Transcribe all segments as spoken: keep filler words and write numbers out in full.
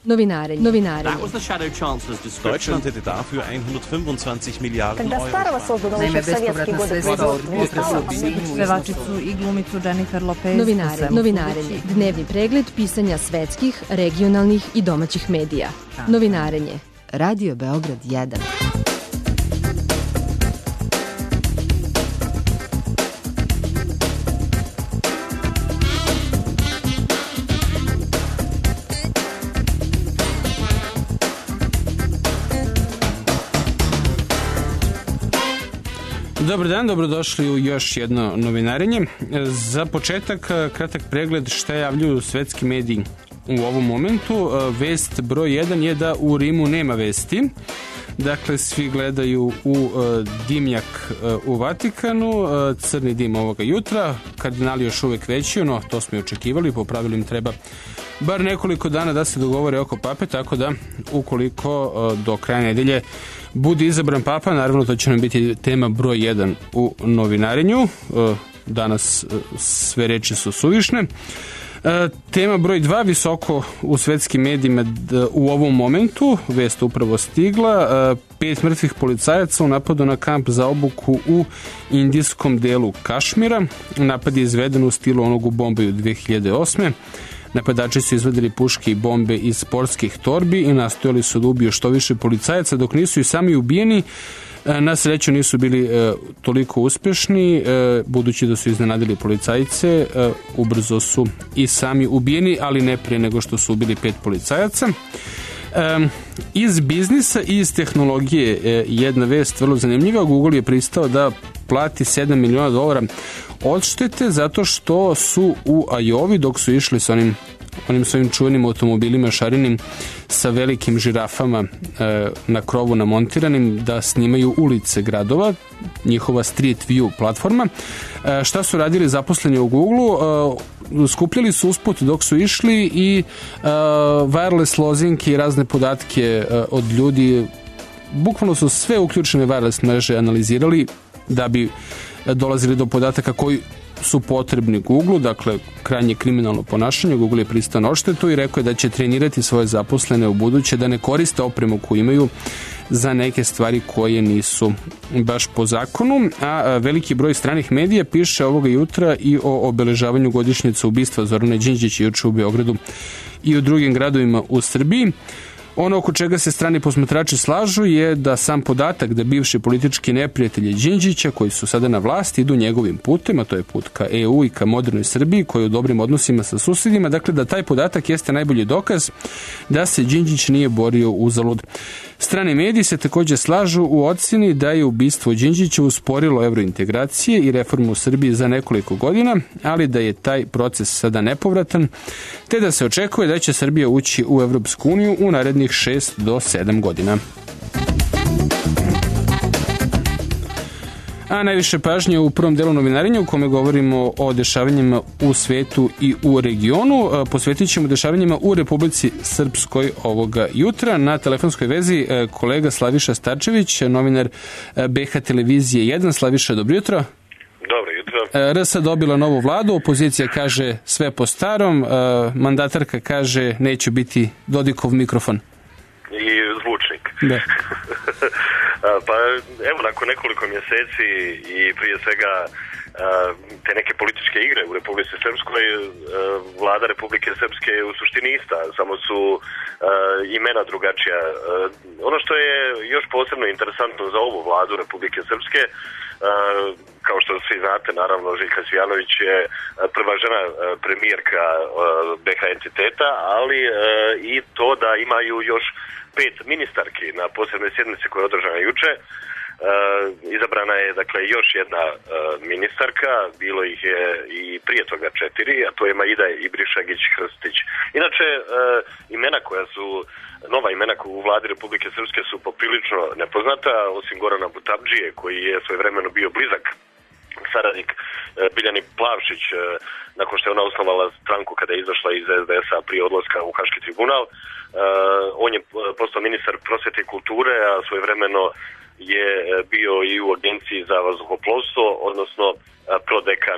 Novinarenje. Novinarenje. That was the Shadow Chancellor's description. Deutschland hätte dafür hundertfünfundzwanzig Miliarden Когда Euro. Старого создано Naime, еще в советские годы производства. Pevačicu i glumicu Jennifer Lopez. Novinare, novinarenje. Dnevni pregled pisanja svetskih, regionalnih i domaćih medija. Novinarenje. Radio Beograd jedan. Dobar dan, dobrodošli u još jedno novinarenje. Za početak, kratak pregled šta javljaju svetski mediji u ovom momentu. Vest broj jedan je da u Rimu nema vesti. Dakle, svi gledaju u dimnjak u Vatikanu, crni dim ovoga jutra, kardinali još uvek veći, no to smo i očekivali, po pravilu im treba bar nekoliko dana da se dogovore oko pape, tako da ukoliko do kraja nedelje bude izabran papa, naravno to će nam biti tema broj jedan u novinarenju. Danas sve reči su suvišne. Tema broj dva, visoko u svetskim medijima u ovom momentu, vest upravo stigla, pet mrtvih policajaca u napadu na kamp za obuku u indijskom delu Kašmira. Napad je izveden u stilu onog u Bombaju dve hiljade osme. Napadači su izvadili puške i bombe iz sportskih torbi i nastojali su da ubiju što više policajaca, dok nisu i sami ubijeni. Na sreću nisu bili e, toliko uspešni, e, budući da su iznenadili policajce, e, ubrzo su i sami ubijeni, ali ne pre nego što su ubili pet policajaca. E, iz biznisa i iz tehnologije e, jedna vest vrlo zanimljiva. Google je pristao da plati sedam miliona dolara odštete zato što su u Ajovi, dok su išli sa onim onim svojim čuvenim automobilima šarenim sa velikim žirafama e, na krovu namontiranim, da snimaju ulice gradova, njihova Street View platforma. E, šta su radili zaposleni u Google-u? E, skupljali su usput dok su išli i e, wireless lozinke i razne podatke e, od ljudi. Bukvalno su sve uključene wireless mreže analizirali da bi dolazili do podataka koji su potrebni Google-u, dakle krajnje kriminalno ponašanje. Google je pristao na odštetu i rekao je da će trenirati svoje zaposlene u buduće da ne koriste opremu koju imaju za neke stvari koje nisu baš po zakonu. A veliki broj stranih medija piše ovoga jutra i o obeležavanju godišnjice ubistva Zorana Đinđića juče u Beogradu i u drugim gradovima u Srbiji. Ono oko čega se strani posmatrači slažu je da sam podatak da bivši politički neprijatelji Đinđića, koji su sada na vlasti, idu njegovim putem, a to je put ka E U i ka modernoj Srbiji, koji je u dobrim odnosima sa susedima, dakle da taj podatak jeste najbolji dokaz da se Đinđić nije borio uzalud. Strani mediji se takođe slažu u oceni da je ubistvo Đinđića usporilo evrointegracije i reformu u Srbiji za nekoliko godina, ali da je taj proces sada nepovratan, te da se očekuje da će Srbija ući u Evropsku uniju u narednih šest do sedam godina. A najviše pažnje u prvom delu novinarenja u kome govorimo o dešavanjima u svetu i u regionu. Posvetit ćemo dešavanjima u Republici Srpskoj ovoga jutra. Na telefonskoj vezi kolega Slaviša Starčević, novinar B H Televizije jedan. Slaviša, dobro jutro. Dobro jutro. R S dobila novu vladu, opozicija kaže sve po starom, mandatarka kaže neće biti Dodikov mikrofon. I zvučnik. Da. Pa evo, nakon nekoliko mjeseci i prije svega te neke političke igre u Republici Srpskoj, vlada Republike Srpske je u suštini ista, samo su imena drugačija. Ono što je još posebno interesantno za ovu vladu Republike Srpske, kao što svi znate, naravno, Željka Cvijanović je prva žena premijerka B H entiteta, ali i to da imaju još pet ministarki na posebnoj sjednici koja je održana juče. Izabrana je, dakle, još jedna ministarka, bilo ih je i prije toga četiri, a to je Maida Ibrišagić-Hrstić. Inače, imena koja su, nova imena u vladi Republike Srpske su poprilično nepoznata, osim Gorana Butabdžije, koji je svojevremeno bio blizak saradnik Biljani Plavšić, nakon što je ona osnovala stranku kada je izašla iz S D S-a prije odlaska u Haški tribunal. On je postao ministar prosvete i kulture, a svojevremeno je bio i u agenciji za vazduhoplovstvo, odnosno prodekan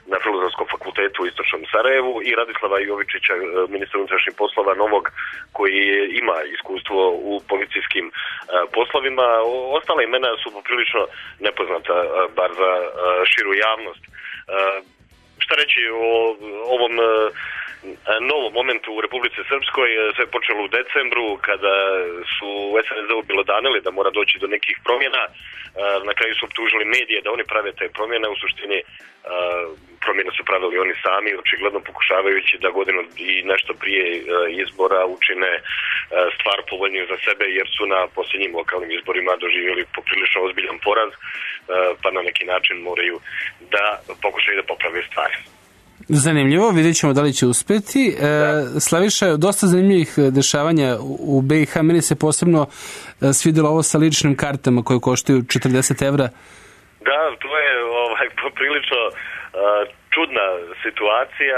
na Filozofskom fakultetu u Istočnom Sarajevu i Radislava Jovičića, ministra unutrašnjih poslova novog, koji ima iskustvo u policijskim poslovima. Ostala imena su poprilično nepoznata, bar za širu javnost. Šta reći o ovom novom momentu u Republici Srpskoj? Sve je počelo u decembru kada su u es en es de-u bilodanili da mora doći do nekih promjena. Na kraju su optužili medije da oni prave te promjene. U suštini promjene su pravili oni sami, očigledno pokušavajući da godinu i nešto prije izbora učine stvar povoljniju za sebe, jer su na posljednjim lokalnim izborima doživjeli poprilično ozbiljan poraz, pa na neki način moraju da pokušaju da poprave stvari. Zanimljivo, vidjet ćemo da li će uspjeti. E, Slaviša, dosta zanimljivih dešavanja u be i ha. Meni se posebno svidjelo ovo sa ličnim kartama koje koštaju četrdeset evra. Da, to je ovaj, poprilično uh, čudna situacija.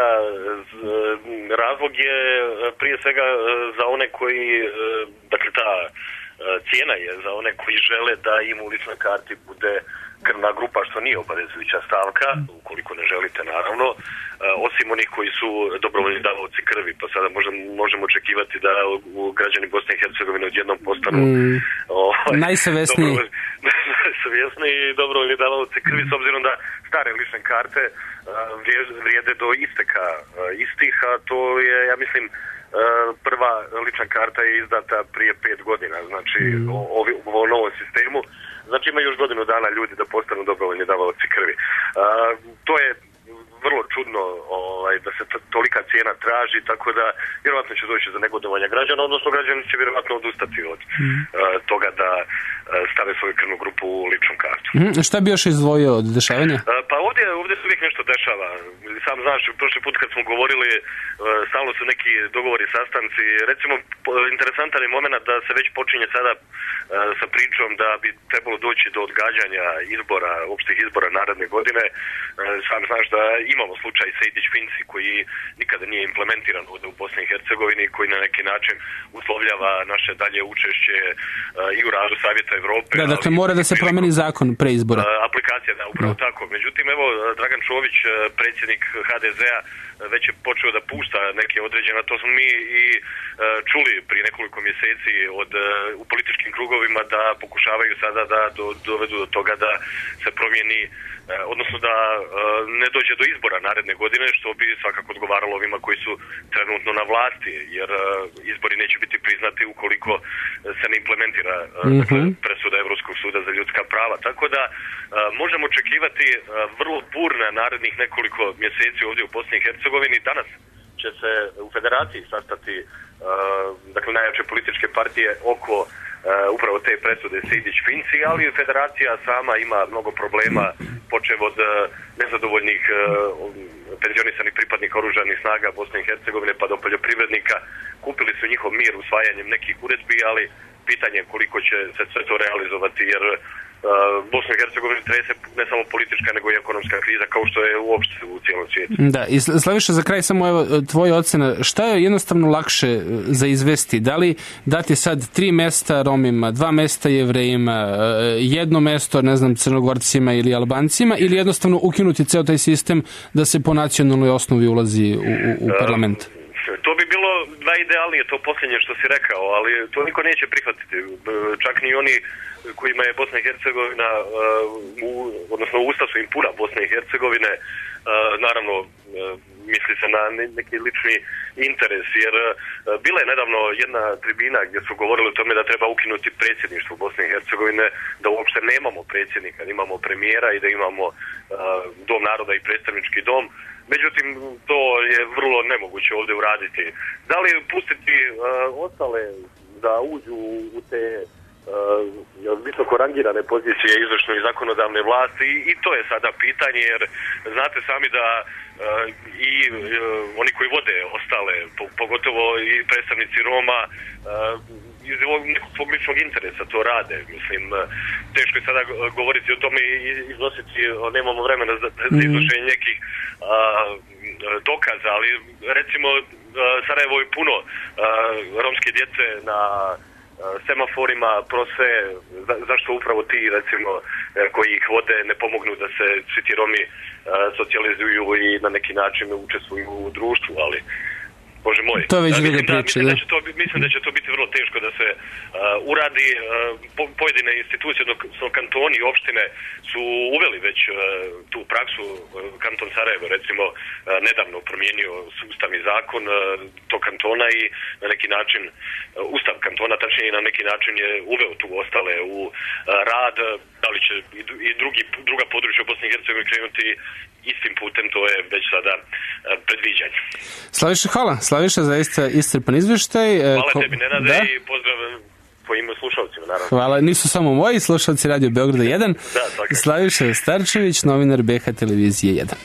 Razlog je prije svega za one koji, dakle ta cijena je za one koji žele da im u ličnoj karti bude krvna grupa, što nije obavezujuća stavka, ukoliko ne želite, naravno, osim onih koji su dobrovoljni davaoci krvi, pa sada možda možemo očekivati da građani Bosne i Hercegovine odjednom postanu mm. ovaj, najsavjesniji najsavjesniji i dobrovoljni davaoci krvi, s obzirom da stare lične karte vrijede do isteka istih, a to je, ja mislim, prva lična karta je izdata prije pet godina, znači mm. o, o, o novom sistemu. Znači ima još godinu dana ljudi da postanu dobrovoljni davaoci krvi. Uh, to je vrlo čudno ovaj, da se t- tolika cijena traži, tako da vjerojatno će doći za negodovanja građana, odnosno građani će vjerojatno odustati od mm. uh, toga da uh, stave svoju krvnu grupu u ličnu kartu. Mm. Šta bi još izdvojio od dešavanja? Uh, pa ovdje, ovdje se uvijek nešto dešava. Sam znaš, prošli put kad smo govorili, uh, stalno su neki dogovori, sastanci. Recimo, interesantan je moment da se već počinje sada uh, sa pričom da bi trebalo doći do odgađanja izbora, opštih izbora naredne godine. Uh, sam znaš da imamo slučaj Sejdić-Finci koji nikada nije implementiran ovdje u Bosni i Hercegovini, koji na neki način uslovljava naše dalje učešće uh, i u radu Savjeta Evrope. Da, dakle mora da se promeni zakon pre izbora. Uh, aplikacija, da, upravo da. Tako. Međutim, evo, Dragan Čović, predsjednik ha de zea, već je počeo da pušta neke određene, to smo mi i uh, čuli prije nekoliko mjeseci od, uh, u političkim krugovima da pokušavaju sada da do, dovedu do toga da se promijeni, uh, odnosno da uh, ne dođe do izbora naredne godine, što bi svakako odgovaralo ovima koji su trenutno na vlasti, jer uh, izbori neće biti priznati ukoliko se ne implementira uh, mm-hmm. dakle, presuda Evropskog suda za ljudska prava. Tako da uh, možemo očekivati uh, vrlo burna narednih nekoliko mjeseci ovdje u Bosni i Hercegovini. Danas će se u federaciji sastati uh, dakle najjače političke partije oko uh, upravo te presude Sejdić-Finci, ali federacija sama ima mnogo problema, počev od uh, nezadovoljnih uh, penzionisanih pripadnika oružanih snaga Bosne i Hercegovine pa do poljoprivrednika. Kupili su njihov mir usvajanjem nekih uredbi, ali pitanje je koliko će se sve to realizovati, jer Bosna i Hercegovina trese ne samo politička nego i ekonomska kriza, kao što je uopšte u cijelom svijetu. Da, i Slaviša, za kraj samo evo tvoja ocena, šta je jednostavno lakše za izvesti? Da li dati sad tri mesta Romima, dva mesta Jevrejima, jedno mesto, ne znam, Crnogorcima ili Albancima, ili jednostavno ukinuti ceo taj sistem da se po nacionalnoj osnovi ulazi u, u, u parlament? To bi bilo najidealnije, to posljednje što si rekao, ali to niko neće prihvatiti. Čak ni oni kojima je Bosna i Hercegovina, u, odnosno usta su im puna Bosne i Hercegovine, naravno misli se na neki lični interes, jer bila je nedavno jedna tribina gdje su govorili o tome da treba ukinuti predsjedništvo Bosne i Hercegovine, da uopšte nemamo predsjednika, imamo premijera i da imamo dom naroda i predstavnički dom. Međutim, to je vrlo nemoguće ovdje uraditi. Da li pustiti uh, ostale da uđu u te uh, visoko rangirane pozicije izvršne i zakonodavne vlasti, i to je sada pitanje, jer znate sami da uh, i uh, oni koji vode ostale, po, pogotovo i predstavnici Roma, uh, iz nekog svog ličnog interesa to rade. Mislim, teško je sada govoriti o tome i iznositi, nemamo vremena za, za iznošenje nekih a, dokaza, ali recimo Sarajevo je puno a, romske djece na semaforima, prose, za, zašto upravo ti, recimo, koji ih vode, ne pomognu da se svi ti Romi socijalizuju i na neki način učestvuju u društvu, ali Bože moj. To je već druga mislim, da, priča, mislim, da. da će to, mislim da će to biti vrlo teško da se uh, uradi. Uh, po, pojedine institucije, odnosno kantoni i opštine su uveli već uh, tu praksu. Uh, kanton Sarajevo, recimo, uh, nedavno promijenio ustavni zakon uh, tog kantona i na neki način uh, ustav kantona, tačnije na neki način je uveo tu ostale u uh, rad. Da li će i, i drugi, druga područja u Bosni i Hercegovini krenuti istim putem, to je već sada uh, predviđanje. Slaviša, hvala. Slaviša, zaista iscrpan izveštaj. Hvala Ko... tebi, Nenade, da? i pozdrav tvojim slušalcima, naravno. Hvala. Nisu samo moji slušalci Radio Beograda jedan. Da, tako. Slaviša Starčević, novinar B H Televizije jedan.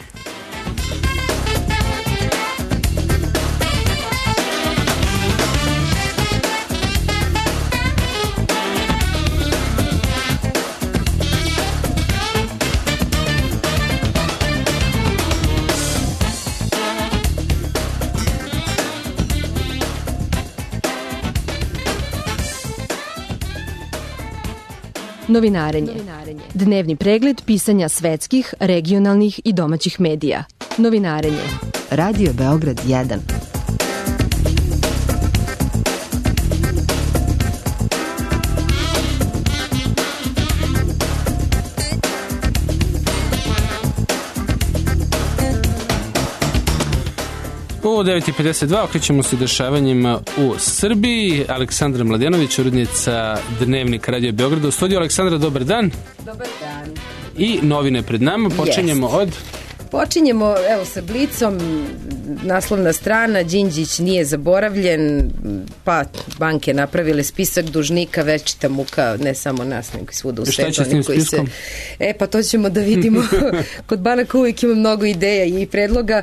Novinarenje. Dnevni pregled pisanja svetskih, regionalnih i domaćih medija. Novinarenje. Radio Beograd jedan. U devet i pedeset dva okrećemo se dešavanjima u Srbiji. Aleksandra Mladenović, urednica Dnevnika Radio Beograda. U studiju Aleksandra, dobar dan. Dobar dan. I novine pred nama. Počinjemo Jest. od... Počinjemo, evo, sa Blicom, naslovna strana, Đinđić nije zaboravljen, pa banke napravile spisak dužnika, večita muka, ne samo nas, nego i svuda u svetu. Šta će s tim spiskom? Se... E, pa to ćemo da vidimo. Kod banaka uvijek ima mnogo ideja i predloga.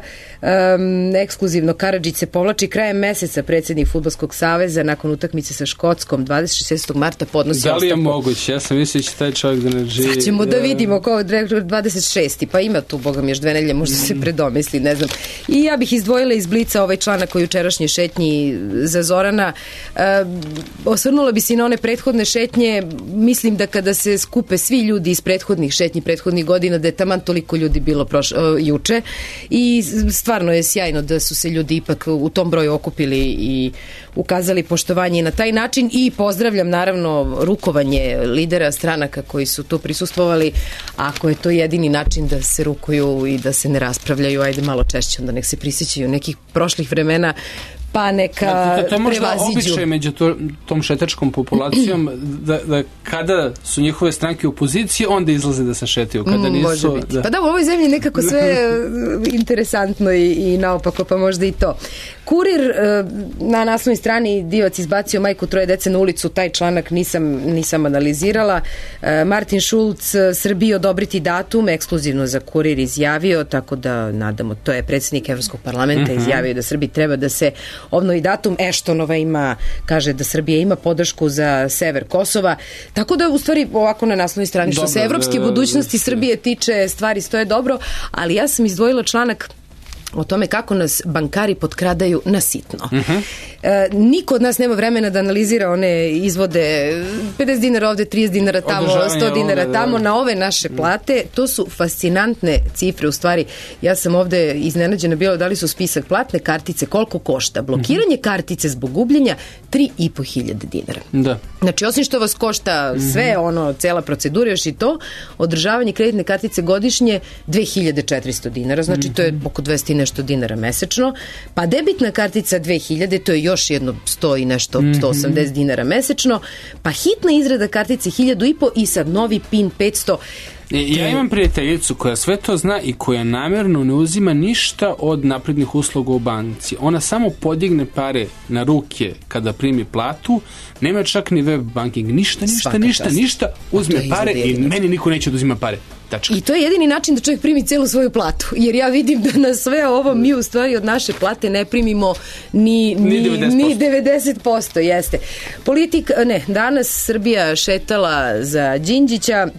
Um, ekskluzivno, Karadžić se povlači krajem meseca, predsjednik Fudbalskog saveza, nakon utakmice sa Škotskom, dvadeset šestog marta podnosi ostavku. Da li je ostavku. moguće? Ja sam mislio će taj čovjek da ne živi. Sad ćemo da vidimo ko dvadeset šesti pa ima tu, boga mi, još dve nedelje, možda se predomisli, ne znam. I ja bih izdvojila iz Blica ovaj članak koji jučerašnje šetnji za Zorana. E, osvrnula bi se na one prethodne šetnje. Mislim da kada se skupe svi ljudi iz prethodnih šetnji, prethodnih godina, da je taman toliko ljudi bilo proš, uh, juče. I stvarno je sjajno da su se ljudi ipak u tom broju okupili i ukazali poštovanje na taj način. I pozdravljam naravno rukovanje lidera stranaka koji su tu prisustvovali. Ako je to jedini način da se rukuju i da se ne raspravljaju, ajde malo češće, onda nek se prisjećaju nekih prošlih vremena, pa neka prevaziđu. To, to je možda običaj među to, tom šetačkom populacijom da, da kada su njihove stranke u opoziciji, onda izlaze da se šetaju. Kada nisu, može biti. Da. Pa da, u ovoj zemlji nekako sve interesantno i, i naopako, pa možda i to. Kurir na naslovnoj strani, Divac izbacio majku troje dece na ulicu, taj članak nisam, nisam analizirala. Martin Šulc, Srbiji odobriti datum, ekskluzivno za Kurir izjavio, tako da nadamo, to je predsjednik Evropskog parlamenta uh-huh. izjavio da Srbiji treba da se obnovi datum. Eštonova ima, kaže da Srbija ima podršku za sever Kosova, tako da u stvari ovako na naslovnoj strani što dobro, se evropske budućnosti Srbije tiče, stvari stoje dobro, ali ja sam izdvojila članak o tome kako nas bankari potkradaju na sitno. Uh-huh. E, niko od nas nema vremena da analizira one izvode pedeset dinara ovde, trideset dinara tamo, sto dinara ovde, tamo, da. Na ove naše plate. To su fascinantne cifre. U stvari, ja sam ovde iznenađena bila da li su spisak platne kartice, koliko košta. Blokiranje uh-huh. kartice zbog gubljenja tri i po hiljade dinara. Da. Znači, osim što vas košta sve, uh-huh. ono, cela procedura, još i to, održavanje kreditne kartice godišnje dve hiljade četiristo dinara, znači uh-huh. to je oko dvesta nešto dinara mesečno, pa debitna kartica dve hiljade, to je još jedno sto i nešto, sto osamdeset dinara mesečno, pa hitna izrada kartice hiljadu i po i sad novi PIN petsto. Ja imam prijateljicu koja sve to zna i koja namjerno ne uzima ništa od naprednih usluga u banci. Ona samo podigne pare na ruke kada primi platu, nema čak ni web banking, ništa, ništa, Svaka ništa, čast. ništa, uzme pare i meni niko neće da uzima pare. Tačka. I to je jedini način da čovjek primi celu svoju platu, jer ja vidim da na sve ovo mi u stvari od naše plate ne primimo ni, ni, ni, devedeset posto. Ni devedeset posto, jeste. Politik, ne, danas Srbija šetala za Đinđića,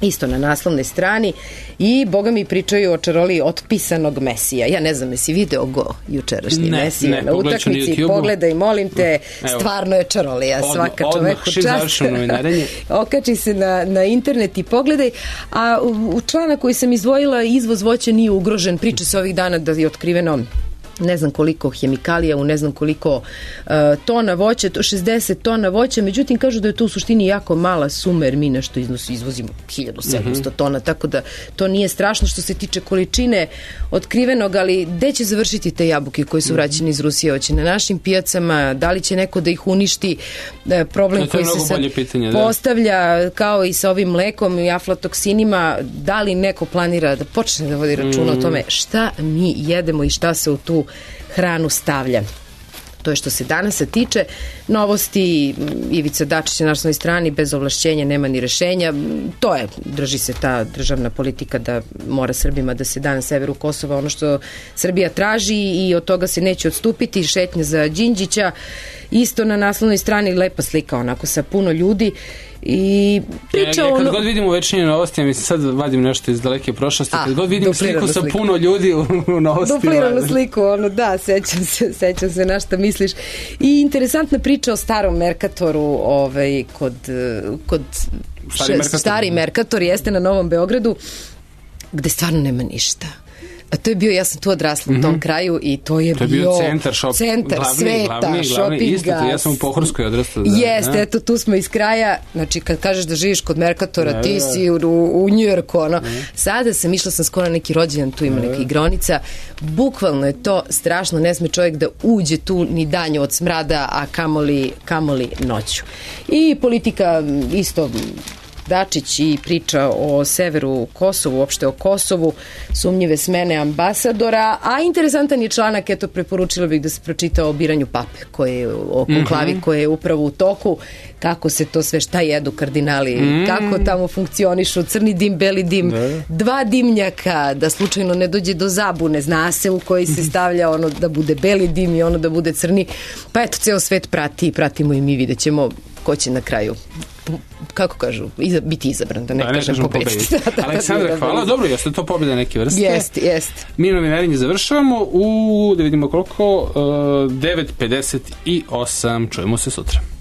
isto na naslovnoj strani i boga mi pričaju o čaroliji otpisanog Mesija. Ja ne znam, jesi video go jučerašnji ne, Mesija ne, na utakmici, pogledaj, molim te, evo, stvarno je čarolija, od, svaka čoveku čast. Okači se na, na internet i pogledaj, a u člana koji sam izdvojila, izvoz voća nije ugrožen, priča se ovih dana da je otkriveno ne znam koliko hemikalija u ne znam koliko uh, tona voća, to šezdeset tona voća, međutim kažu da je to u suštini jako mala suma jer mi nešto iznosi, izvozimo hiljadu sedamsto mm-hmm. tona, tako da to nije strašno što se tiče količine otkrivenog, ali gde će završiti te jabuke koje su vraćene iz Rusije? Hoće na našim pijacama, da li će neko da ih uništi? Da, problem koji se sad pitanje, postavlja da. Kao i sa ovim mlekom i aflatoksinima, da li neko planira da počne da vodi računa mm. o tome šta mi jedemo i šta se u tu hranu stavlja. To je što se danas tiče. Novosti, Ivica Dačić je na našoj strani, bez ovlašćenja nema ni rešenja. To je, drži se ta državna politika da mora Srbima da se da na severu Kosova ono što Srbija traži i od toga se neće odstupiti. Šetnja za Đinđića, isto na naslovnoj strani, lepa slika onako sa puno ljudi i priča ja, ja, kad ono... god vidim u večernje novosti, ja mislim sad vadim nešto iz daleke prošlosti, a, kad god vidim sliku sa sliku. Puno ljudi u, u novostima. Dupliranu sliku, ono da, sećam se, sećam se na šta misliš. I interesantna priča o starom Merkatoru, ovaj, kod, kod stari, Merkator. stari Merkator jeste na Novom Beogradu, gde stvarno nema ništa. A to je bio, ja sam tu odrasla u tom mm-hmm. kraju i to je, to je bio, bio centar, šop, centar glavni, sveta, glavni, glavni, isto, ja sam u Pohorskoj odrasla. Da, jeste, eto, tu smo iz kraja, znači kad kažeš da živiš kod Merkatora, ne, ti si u, u Njujorku, ono. Ne. Sada sam, išla sam skoro na neki rođendan, tu ima neka igronica, bukvalno je to strašno, ne sme čovjek da uđe tu ni danju od smrada, a kamoli, kamoli noću. I politika isto... Dačić i priča o severu Kosovu, uopšte o Kosovu, sumnjive smene ambasadora, a interesantan je članak, eto, preporučila bih da se pročita o biranju pape, koje je, o konklavi, mm-hmm. koje je upravo u toku, kako se to sve, šta jedu kardinali, mm. kako tamo funkcionišu, crni dim, beli dim, ne. Dva dimnjaka, da slučajno ne dođe do zabune, zna se u koji se stavlja ono da bude beli dim i ono da bude crni, pa eto, ceo svet prati i pratimo i mi, vidjet ćemo ko će na kraju, kako kažu, iza, biti izabran, da ne, da, ne kažem pobediti. Aleksandra, hvala, dobro, jeste to pobjeda neke vrste. Jeste, jeste. Mi novinarenje završavamo u, da vidimo koliko, uh, devet pedeset osam, čujemo se sutra.